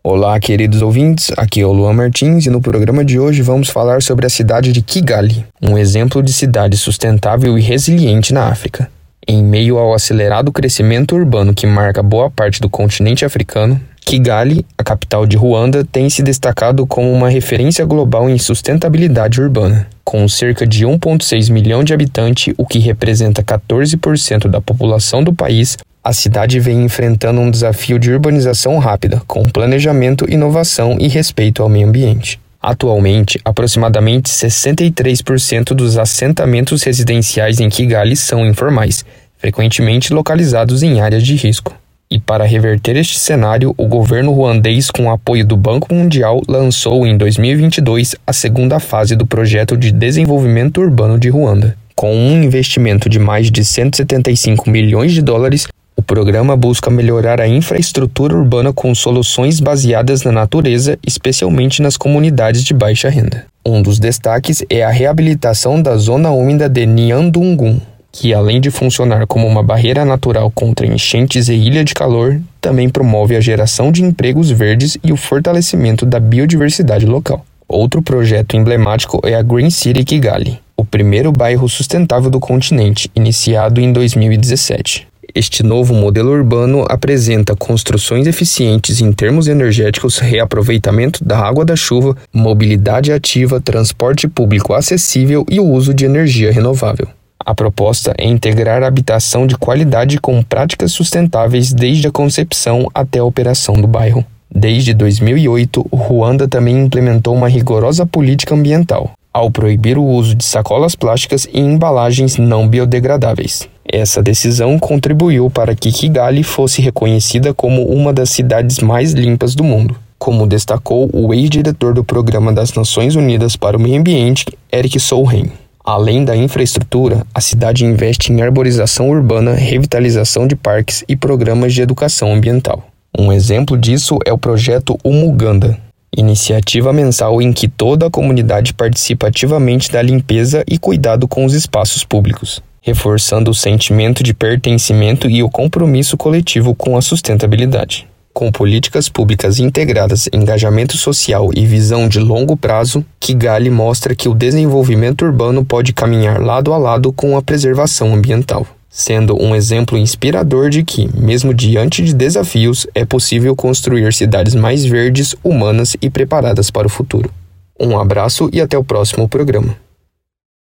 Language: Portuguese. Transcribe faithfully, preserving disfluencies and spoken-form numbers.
Olá, queridos ouvintes, aqui é o Luan Martins e no programa de hoje vamos falar sobre a cidade de Kigali, um exemplo de cidade sustentável e resiliente na África. Em meio ao acelerado crescimento urbano que marca boa parte do continente africano, Kigali, a capital de Ruanda, tem se destacado como uma referência global em sustentabilidade urbana. Com cerca de um vírgula seis milhão de habitantes, o que representa quatorze por cento da população do país, a cidade vem enfrentando um desafio de urbanização rápida, com planejamento, inovação e respeito ao meio ambiente. Atualmente, aproximadamente sessenta e três por cento dos assentamentos residenciais em Kigali são informais, frequentemente localizados em áreas de risco. E para reverter este cenário, o governo ruandês, com o apoio do Banco Mundial, lançou em dois mil e vinte e dois a segunda fase do Projeto de Desenvolvimento Urbano de Ruanda. Com um investimento de mais de cento e setenta e cinco milhões de dólares, o programa busca melhorar a infraestrutura urbana com soluções baseadas na natureza, especialmente nas comunidades de baixa renda. Um dos destaques é a reabilitação da zona úmida de Nyandungu, que além de funcionar como uma barreira natural contra enchentes e ilha de calor, também promove a geração de empregos verdes e o fortalecimento da biodiversidade local. Outro projeto emblemático é a Green City Kigali, o primeiro bairro sustentável do continente, iniciado em dois mil e dezessete. Este novo modelo urbano apresenta construções eficientes em termos energéticos, reaproveitamento da água da chuva, mobilidade ativa, transporte público acessível e o uso de energia renovável. A proposta é integrar a habitação de qualidade com práticas sustentáveis desde a concepção até a operação do bairro. Desde dois mil e oito, o Ruanda também implementou uma rigorosa política ambiental, ao proibir o uso de sacolas plásticas e embalagens não biodegradáveis. Essa decisão contribuiu para que Kigali fosse reconhecida como uma das cidades mais limpas do mundo, como destacou o ex-diretor do Programa das Nações Unidas para o Meio Ambiente, Eric Solheim. Além da infraestrutura, a cidade investe em arborização urbana, revitalização de parques e programas de educação ambiental. Um exemplo disso é o projeto Umuganda, iniciativa mensal em que toda a comunidade participa ativamente da limpeza e cuidado com os espaços públicos, reforçando o sentimento de pertencimento e o compromisso coletivo com a sustentabilidade. Com políticas públicas integradas, engajamento social e visão de longo prazo, Kigali mostra que o desenvolvimento urbano pode caminhar lado a lado com a preservação ambiental, sendo um exemplo inspirador de que, mesmo diante de desafios, é possível construir cidades mais verdes, humanas e preparadas para o futuro. Um abraço e até o próximo programa.